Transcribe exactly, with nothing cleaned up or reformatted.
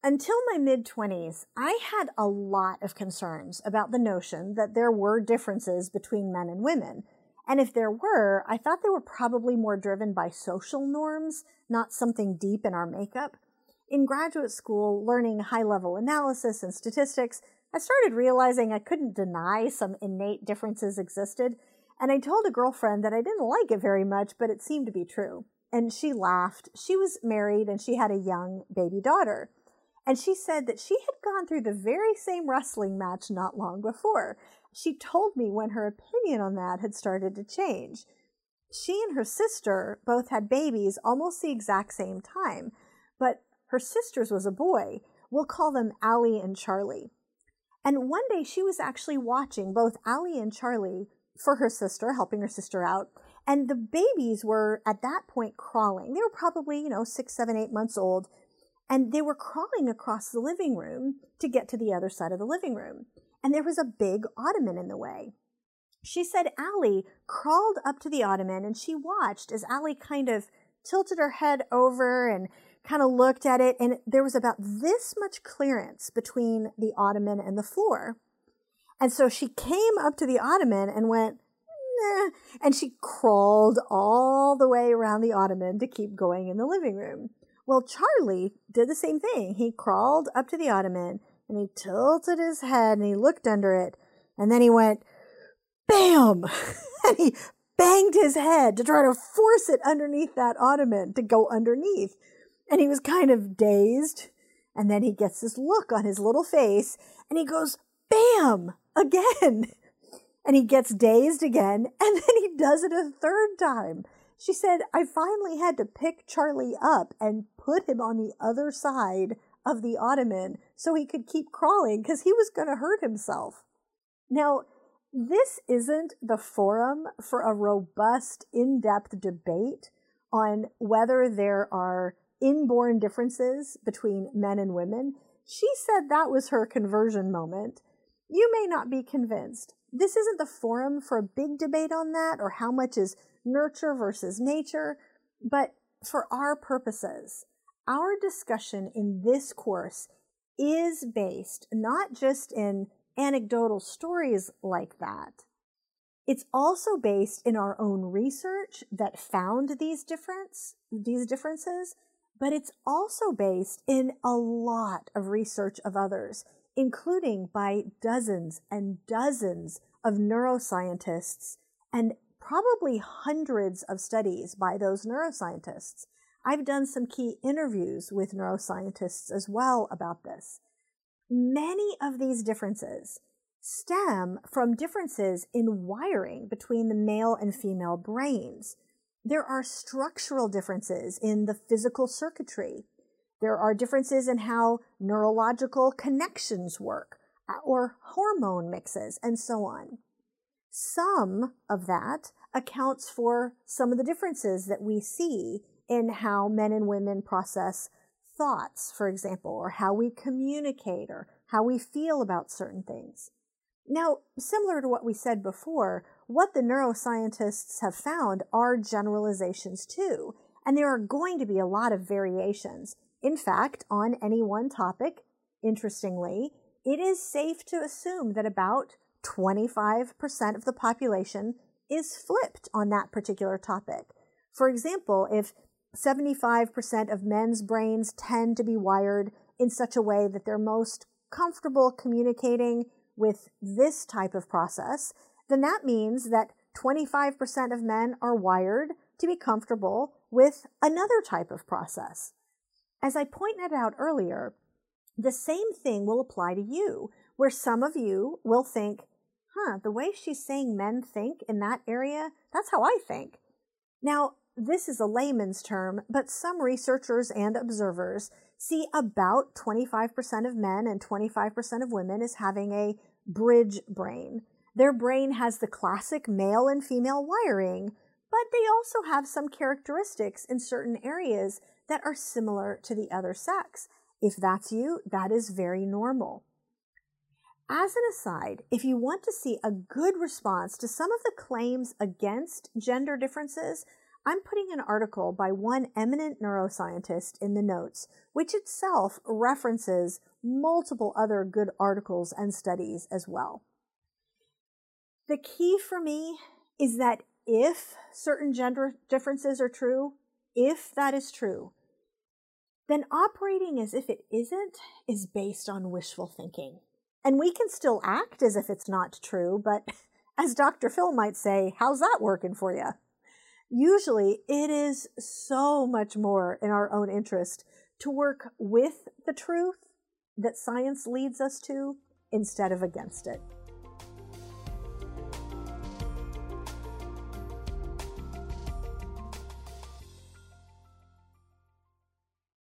Until my mid-twenties, I had a lot of concerns about the notion that there were differences between men and women. And if there were, I thought they were probably more driven by social norms, not something deep in our makeup. In graduate school, learning high-level analysis and statistics, I started realizing I couldn't deny some innate differences existed, and I told a girlfriend that I didn't like it very much, but it seemed to be true. And she laughed. She was married and she had a young baby daughter. And she said that she had gone through the very same wrestling match not long before. She told me when her opinion on that had started to change. She and her sister both had babies almost the exact same time, but her sister's was a boy. We'll call them Allie and Charlie. And one day she was actually watching both Allie and Charlie for her sister, helping her sister out. And the babies were at that point crawling. They were probably, you know, six, seven, eight months old. And they were crawling across the living room to get to the other side of the living room. And there was a big ottoman in the way. She said Allie crawled up to the ottoman and she watched as Allie kind of tilted her head over and kind of looked at it. And there was about this much clearance between the ottoman and the floor. And so she came up to the ottoman and went, nah, and she crawled all the way around the ottoman to keep going in the living room. Well, Charlie did the same thing. He crawled up to the ottoman and he tilted his head and he looked under it. And then he went, bam! And he banged his head to try to force it underneath that ottoman to go underneath. And he was kind of dazed. And then he gets this look on his little face and he goes, bam! Again. And he gets dazed again. And then he does it a third time. She said, I finally had to pick Charlie up and put him on the other side of the ottoman so he could keep crawling because he was going to hurt himself. Now, this isn't the forum for a robust, in-depth debate on whether there are inborn differences between men and women. She said that was her conversion moment. You may not be convinced. This isn't the forum for a big debate on that or how much is nurture versus nature, but for our purposes, our discussion in this course is based not just in anecdotal stories like that. It's also based in our own research that found these difference, these differences, but it's also based in a lot of research of others, including by dozens and dozens of neuroscientists and probably hundreds of studies by those neuroscientists. I've done some key interviews with neuroscientists as well about this. Many of these differences stem from differences in wiring between the male and female brains. There are structural differences in the physical circuitry. There are differences in how neurological connections work, or hormone mixes, and so on. Some of that accounts for some of the differences that we see in how men and women process thoughts, for example, or how we communicate, or how we feel about certain things. Now, similar to what we said before, what the neuroscientists have found are generalizations too, and there are going to be a lot of variations. In fact, on any one topic, interestingly, it is safe to assume that about twenty-five percent of the population is flipped on that particular topic. For example, if seventy-five percent of men's brains tend to be wired in such a way that they're most comfortable communicating with this type of process, then that means that twenty-five percent of men are wired to be comfortable with another type of process. As I pointed out earlier, the same thing will apply to you, where some of you will think, huh, the way she's saying men think in that area, that's how I think. Now, this is a layman's term, but some researchers and observers see about twenty-five percent of men and twenty-five percent of women as having a bridge brain. Their brain has the classic male and female wiring, but they also have some characteristics in certain areas that are similar to the other sex. If that's you, that is very normal. As an aside, if you want to see a good response to some of the claims against gender differences, I'm putting an article by one eminent neuroscientist in the notes, which itself references multiple other good articles and studies as well. The key for me is that if certain gender differences are true, if that is true, then operating as if it isn't is based on wishful thinking. And we can still act as if it's not true, but as Doctor Phil might say, how's that working for you? Usually, it is so much more in our own interest to work with the truth that science leads us to instead of against it.